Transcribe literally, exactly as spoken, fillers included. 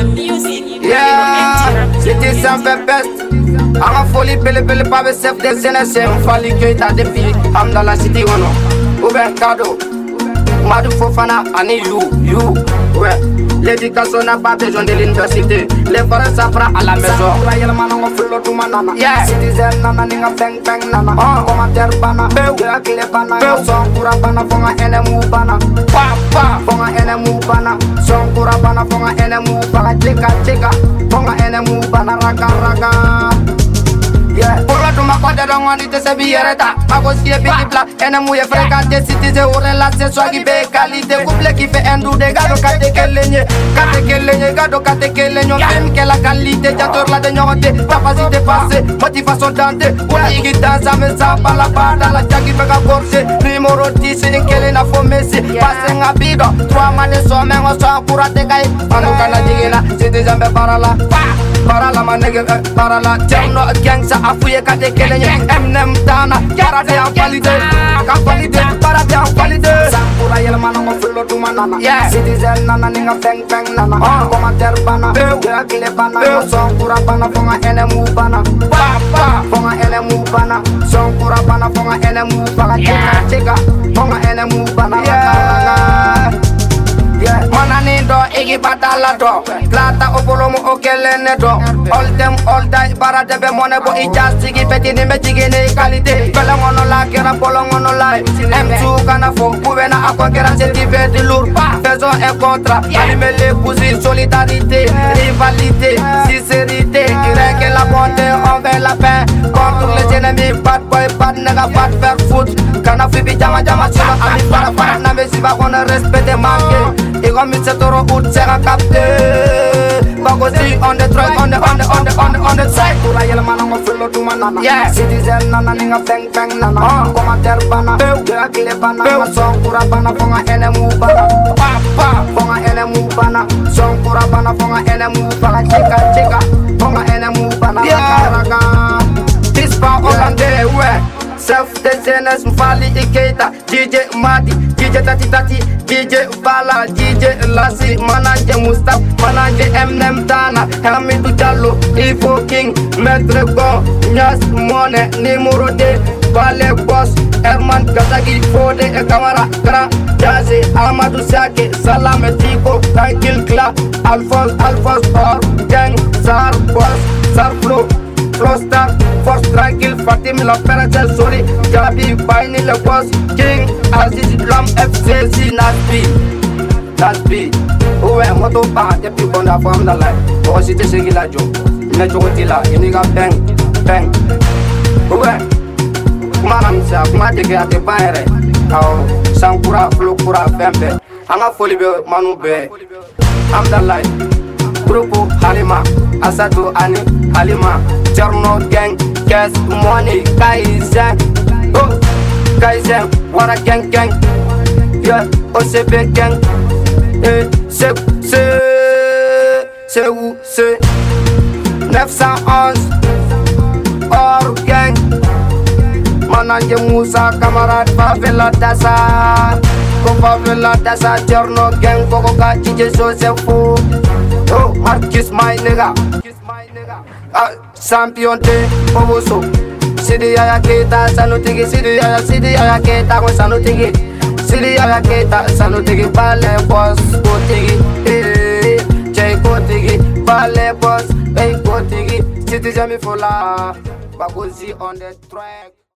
Yeah, c'était ça fait best. Ama folie pele pele pa be chef de jeunesse Fally Keita depuis am dans la cité wono ou ben cadeau Madou Fofana ani you you ouais l'éducation n'a pas besoin de l'université les parents s'apprennent à la maison la manango fulo tu manana yeah citizen nana ninga bang bang nana commentaire bana ya kile bana son kura bana fonga enemu bana pa pa fonga enemu bana son kura bana fonga enemu bana cheka cheka fonga enemu bana raga raga yeah pula tu makoda don wani te sebi yereta ako sie bigi bla enemu ye fréquenté citizen ou relation swagi be qualité couple qui fait un de gado kate kelenye kate kelenye gado kate kelenyo même que la qualité j'adore la de nyote capacité passée motivation dante una igi dansa me sa bala bada la jagi bega gorge numéro dix kele na fo messi passe ngabido trois manes so mengo so kurate kai anu kana digina citizen be parala parala manege parala jamno gangsa afuye kate kelenye emnem dana karate en qualité en qualité parate en qualité sampura yel manango fulo tu manana citizen nana ninga bang bang nana commentaire bana ya kile bana son kura bana fonga enemu bana papa fonga enemu bana son kura bana fonga enemu bana cheka cheka fonga enemu bana yeah manani do igi batala do plata opolomo okelene do all them all die barade be mone bo ijasti gi petini me tigene qualité bela ngono la kera polo ngono la m two kana fo pouvena akokera c'est divers de lourd faisons un contrat allumer les cousins solidarité rivalité sincérité règle la bonté envers la paix contre les ennemis bad boy bad nigga bad faire foot kana fi bi jama jama solo ami para para na me si va on respecte manque et comme c'est toro out sera capté bagosi on the track on the on the on the on the on the track pour la manango fulo tu manana yeah citizen nana ninga bang bang nana commentaire bana ya kile bana son kura bana fonga enemu bana papa fonga enemu bana son kura bana fonga enemu bana cheka cheka fonga enemu bana raga this pa hollandais ouais self designer Fally Keita D J Madi D J Tati Tati D J Bala D J Lassi manager Mustapha manager Eminem Dana Hamidou Diallo Ifo King Maître Gon Nias Mone numéro deux Balé Boss Herman Kazagi Fode et Kamara Grand Jazzy Amadou Sake Salame Tiko Tranquille Cla Alphonse Alphonse Or Gang Sar Boss Sar Flow Frostar, Force Tranquille, Fatim, la Peracelle, Sori, Gabi, Baini, le boss, King, Aziz, l'homme F C C, Nasby, Nasby. Ouais, moto pas, depuis qu'on a formé dans la life. Aussi, tu sais qu'il a joué. Il est joué là, il y a bang, bang. Ouais, madame, ça, comment tu as été pas erré? Oh, sans courage, flou, courage, fembe. Anga folie, manu, be. I'm the life. Grupo Halima, Asatu Ani, Halima, Cherno Gang, Cash Money, Kaizen, oh, Kaizen, what a gang gang, yeah, O C B gang, eh, c'est, c'est, c'est où, c'est neuf cent onze, Or Gang, Manager Moussa, camarade, Favela Dassa, Favela Dassa, Cherno Gang, Koko Gachi, Joseph Fou. Oh, Marcus my nigga, ah, champion de Oboso. Sidi ya Keita, Sanutigi, Sidi ya Sidi ya Keita, ko Sanutigi, Sidi ya Keita, Sanutigi, Ballet Boss, Kotigi, eh, Jay Kotigi, Ballet Boss, hey Kotigi, Sidi Jami Fola, Bagozi on the track.